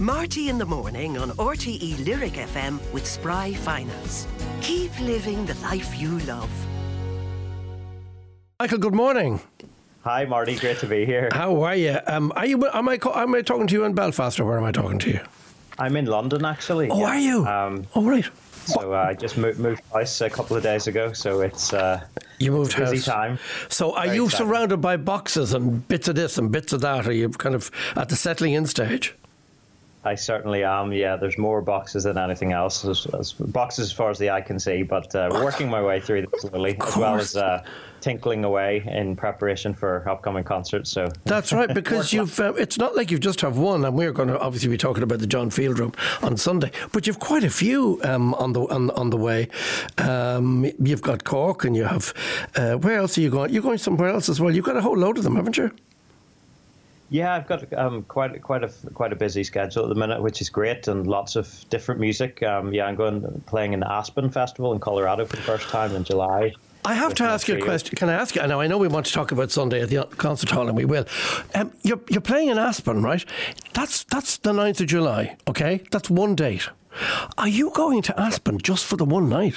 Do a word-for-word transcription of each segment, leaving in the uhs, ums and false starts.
Marty in the morning on R T E Lyric F M with Spry Finance. Keep living the life you love. Michael, good morning. Hi, Marty. Great to be here. How are you? Um, are you? Am I? Am I talking to you in Belfast, or where am I talking to you? I'm in London, actually. Oh, yeah. are you? Um, oh, right. So uh, I just moved, moved house a couple of days ago, so it's uh, you moved busy house. time. So are Very you exciting. surrounded by boxes and bits of this and bits of that? Are you kind of at the settling in stage? I certainly am. Yeah, there's more boxes than anything else. There's, there's boxes as far as the eye can see, but uh, working my way through them slowly, as well as uh, tinkling away in preparation for upcoming concerts. So that's right, because you've. Uh, it's not like you've just have one, and we're going to obviously be talking about the John Field Room on Sunday, but you've quite a few um, on the on, on the way. Um, you've got Cork, and you have. Uh, where else are you going? You're going somewhere else as well. You've got a whole load of them, haven't you? Yeah, I've got um, quite quite a quite a busy schedule at the minute, which is great, and lots of different music. Um, yeah, I'm going playing in the Aspen Festival in Colorado for the first time in July. I have to ask you a question. Can I ask you? Now, I know we want to talk about Sunday at the concert hall, and we will. Um, you're you're playing in Aspen, right? That's that's the ninth of July. Okay, that's one date. Are you going to Aspen just for the one night?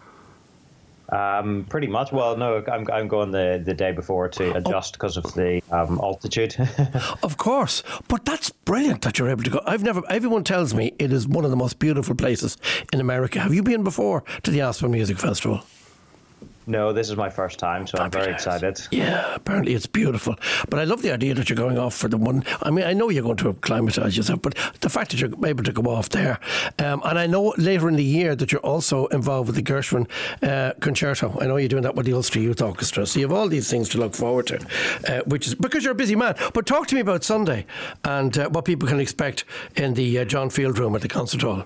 Um, pretty much. Well, no, I'm I'm going the, the day before to adjust because of the um, altitude. Of course, but that's brilliant that you're able to go. I've never. Everyone tells me it is one of the most beautiful places in America. Have you been before to the Aspen Music Festival? No, this is my first time, so I'm very excited. Yeah, apparently it's beautiful. But I love the idea that you're going off for the one. I mean, I know you're going to acclimatise yourself, but the fact that you're able to go off there. Um, and I know later in the year that you're also involved with the Gershwin uh, Concerto. I know you're doing that with the Ulster Youth Orchestra. So you have all these things to look forward to, uh, which is because you're a busy man. But talk to me about Sunday and uh, what people can expect in the uh, John Field Room at the Concert Hall.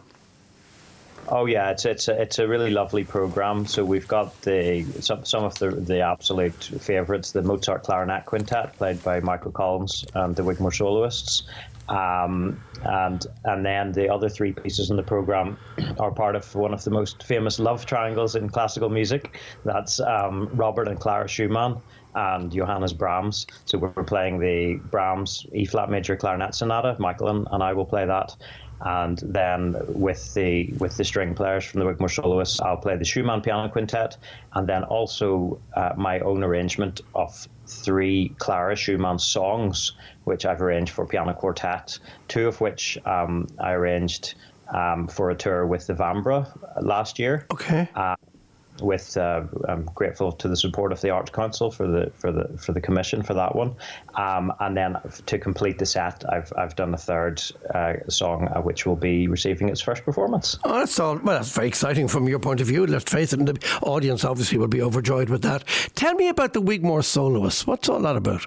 Oh yeah, it's it's a, it's a really lovely program. So we've got the some some of the the absolute favourites, the Mozart Clarinet Quintet played by Michael Collins and the Wigmore Soloists, um, and and then the other three pieces in the program are part of one of the most famous love triangles in classical music. That's um, Robert and Clara Schumann and Johannes Brahms. So we're playing the Brahms E flat major clarinet sonata. Michael and, and I will play that. And then with the with the string players from the Wigmore Soloists, I'll play the Schumann Piano Quintet, and then also uh, my own arrangement of three Clara Schumann songs, which I've arranged for piano quartet, two of which um, I arranged um, for a tour with the Vambra last year. Okay. Uh, With uh, I'm grateful to the support of the Arts Council for the for the for the commission for that one, um, and then to complete the set, I've I've done a third uh, song uh, which will be receiving its first performance. Oh, that's all. Well, that's very exciting from your point of view. Let's face it, and the audience obviously will be overjoyed with that. Tell me about the Wigmore Soloists. What's all that about?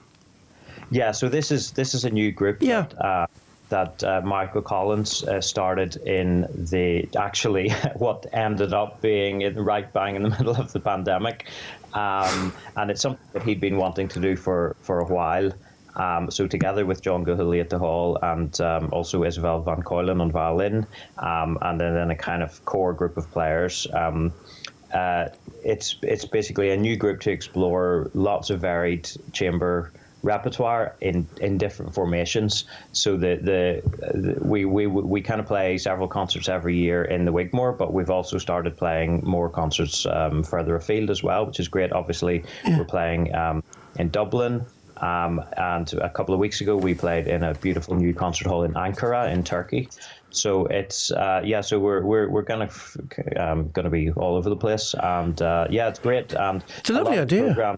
Yeah, so this is this is a new group. Yeah. That, uh, that uh, Michael Collins uh, started in the, actually what ended up being in right bang in the middle of the pandemic. Um, and it's something that he'd been wanting to do for, for a while. Um, so together with John Gahuli at the hall and um, also Isabel Van Coylen on violin, um, and then, then a kind of core group of players, um, uh, it's it's basically a new group to explore lots of varied chamber repertoire in, in different formations. So the, the, the we, we we kind of play several concerts every year in the Wigmore, but we've also started playing more concerts um, further afield as well, which is great. Obviously, yeah. We're playing um, in Dublin, um, and a couple of weeks ago we played in a beautiful new concert hall in Ankara in Turkey. So it's uh, yeah. So we're we're we're gonna um, gonna be all over the place, and uh, yeah, it's great. And it's a lovely idea. Program.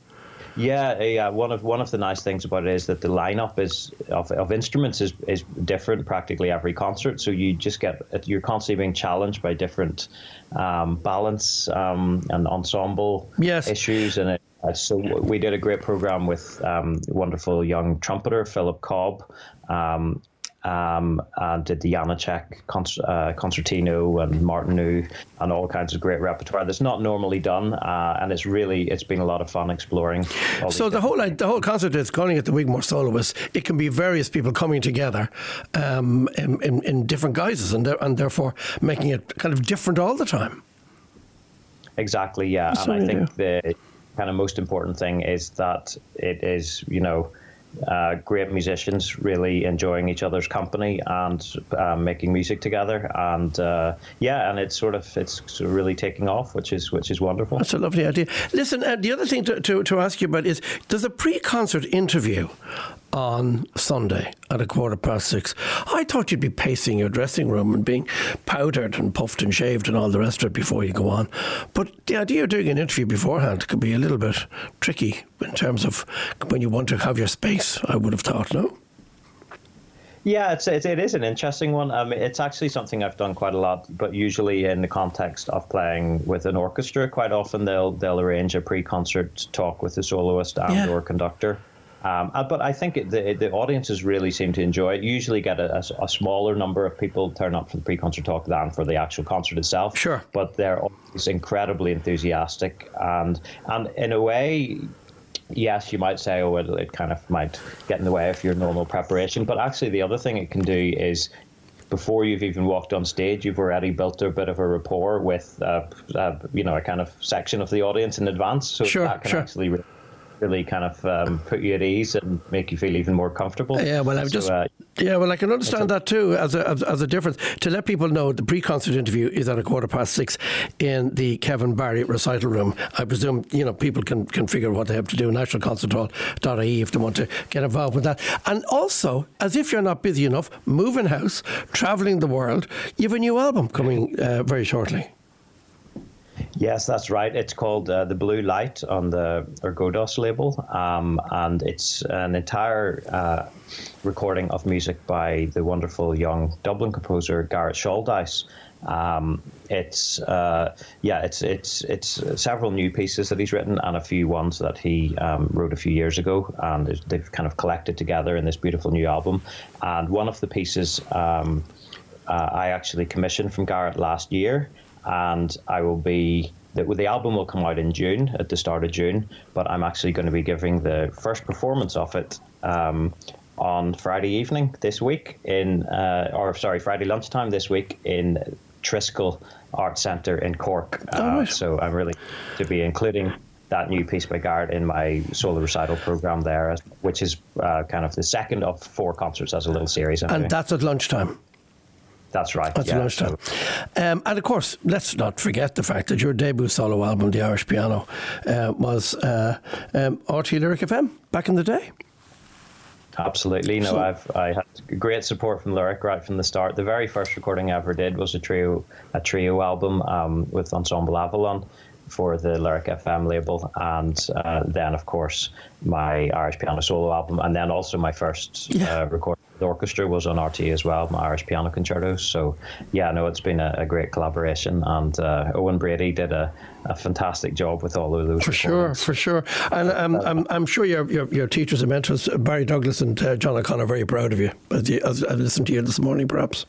Yeah, yeah. One of one of the nice things about it is that the lineup is of, of instruments is is different practically every concert. So you just get you're constantly being challenged by different um, balance um, and ensemble yes. issues, and it. So we did a great program with um, wonderful young trumpeter Philip Cobb. Um, Um, and did the Janacek concert, uh, concertino and Martinu and all kinds of great repertoire that's not normally done, uh, and it's really it's been a lot of fun exploring. All so the whole like, the whole concert is calling it the Wigmore Soloists. It can be various people coming together um, in, in, in different guises, and and therefore making it kind of different all the time. Exactly, yeah, so and I think do. the kind of most important thing is that it is, you know. uh, great musicians really enjoying each other's company and uh, making music together. And uh, yeah, and it's sort of it's sort of really taking off, which is which is wonderful. That's a lovely idea. Listen, uh, the other thing to, to, to ask you about is, there's a pre-concert interview on Sunday at a quarter past six. I thought you'd be pacing your dressing room and being powdered and puffed and shaved and all the rest of it before you go on. But the idea of doing an interview beforehand could be a little bit tricky in terms of when you want to have your space, I would have thought, no? Yeah, it's, it, it is an interesting one. I mean, it's actually something I've done quite a lot, but usually in the context of playing with an orchestra. Quite often they'll they'll arrange a pre-concert talk with the soloist and Yeah. or conductor. Um, uh, but I think it, the the audiences really seem to enjoy it. You usually get a, a, a smaller number of people turn up for the pre-concert talk than for the actual concert itself. Sure. But they're always incredibly enthusiastic. And, and in a way, yes, you might say, oh, it, it kind of might get in the way of your normal preparation. But actually, the other thing it can do is, before you've even walked on stage, you've already built a bit of a rapport with, uh, uh, you know, a kind of section of the audience in advance. So Sure, that can sure. actually really, really kind of um, put you at ease and make you feel even more comfortable. Yeah, well, I've So, just uh, yeah, well, I can understand that too as a as, as a difference. To let people know, the pre-concert interview is at a quarter past six in the Kevin Barry recital room. I presume you know people can, can figure what they have to do. national concert hall dot I E if they want to get involved with that. And also, as if you're not busy enough, moving house, travelling the world, you have a new album coming uh, very shortly. Yes, that's right. It's called uh, The Blue Light on the Ergodos label, um, and it's an entire uh, recording of music by the wonderful young Dublin composer Garrett Scholdice. Um, it's uh, yeah, it's it's it's several new pieces that he's written and a few ones that he um, wrote a few years ago, and they've kind of collected together in this beautiful new album. And one of the pieces um, uh, I actually commissioned from Garrett last year. And I will be, the, the album will come out in June, at the start of June, but I'm actually going to be giving the first performance of it um, on Friday evening this week, in, uh, or sorry, Friday lunchtime this week in Triskel Art Centre in Cork. Uh, Oh, right. So I'm really to be including that new piece by Garrett in my solo recital program there, which is uh, kind of the second of four concerts as a little series. I'm And doing. that's at lunchtime. That's right. That's yeah, lunchtime. so- Um, and of course, let's not forget the fact that your debut solo album, The Irish Piano, uh, was uh, um, R T E Lyric F M back in the day. Absolutely. No, So- I've I had great support from Lyric right from the start. The very first recording I ever did was a trio a trio album um, with Ensemble Avalon for the Lyric F M label, and uh, then of course my Irish Piano solo album, and then also my first Yeah. uh, recording with the orchestra was on R T E as well, my Irish Piano Concertos. So yeah, no, it's been a, a great collaboration, and uh, Owen Brady did a, a fantastic job with all of those. For sure, recordings. for sure. And um, I'm, I'm sure your, your your teachers and mentors, Barry Douglas and uh, John O'Connor, are very proud of you, as, you, as I listened to you this morning, perhaps.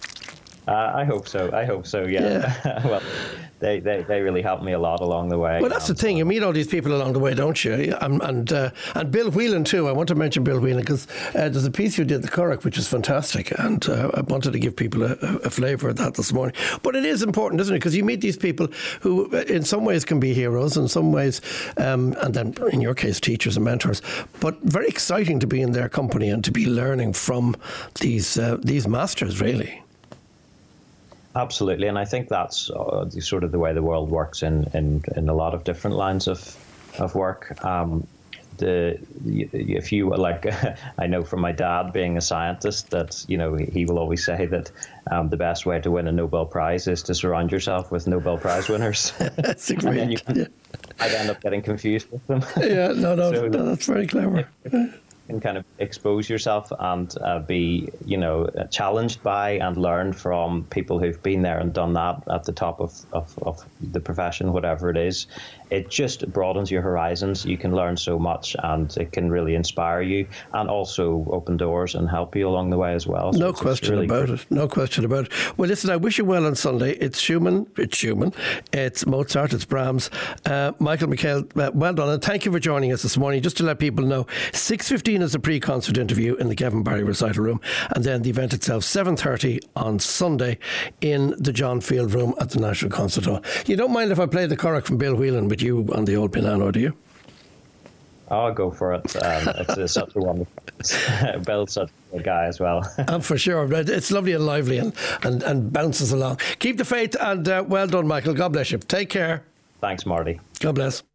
Uh, I hope so. I hope so. Yeah. Yeah. Well, they, they they really helped me a lot along the way. Well, that's the And, thing. You meet all these people along the way, don't you? And and, uh, and Bill Whelan too. I want to mention Bill Whelan because uh, there's a piece you did, the Curragh, which is fantastic, and uh, I wanted to give people a, a flavour of that this morning. But it is important, isn't it? Because you meet these people who, uh, in some ways, can be heroes, in some ways, um, and then in your case, teachers and mentors. But very exciting to be in their company and to be learning from these uh, these masters, really. Absolutely, and I think that's uh, the, sort of the way the world works in, in, in a lot of different lines of of work. Um, the if you like, I know from my dad being a scientist that you know he will always say that um, the best way to win a Nobel Prize is to surround yourself with Nobel Prize winners. That's And then you great. Yeah. I'd end up getting confused with them. yeah, no, no, So- no, that's very clever. And kind of expose yourself and uh, be, you know, challenged by and learn from people who've been there and done that at the top of, of, of the profession, whatever it is. It just broadens your horizons. You can learn so much, and it can really inspire you and also open doors and help you along the way as well. So No it's- it's question really about great. it. No question about it. Well, listen, I wish you well on Sunday. It's Schumann, it's Schumann, it's Mozart, it's Brahms. Uh, Michael McHale, uh, well done, and thank you for joining us this morning. Just to let people know, six fifteen is a pre-concert interview in the Kevin Barry recital room, and then the event itself, seven thirty on Sunday in the John Field Room at the National Concert Hall. You don't mind if I play the Curragh from Bill Whelan with you on the old piano, do you? Oh, go for it. Um, it's, it's such a wonderful. Bill's such a good guy as well. um, for sure. It's lovely and lively and, and, and bounces along. Keep the faith and uh, well done, Michael. God bless you. Take care. Thanks, Marty. God bless.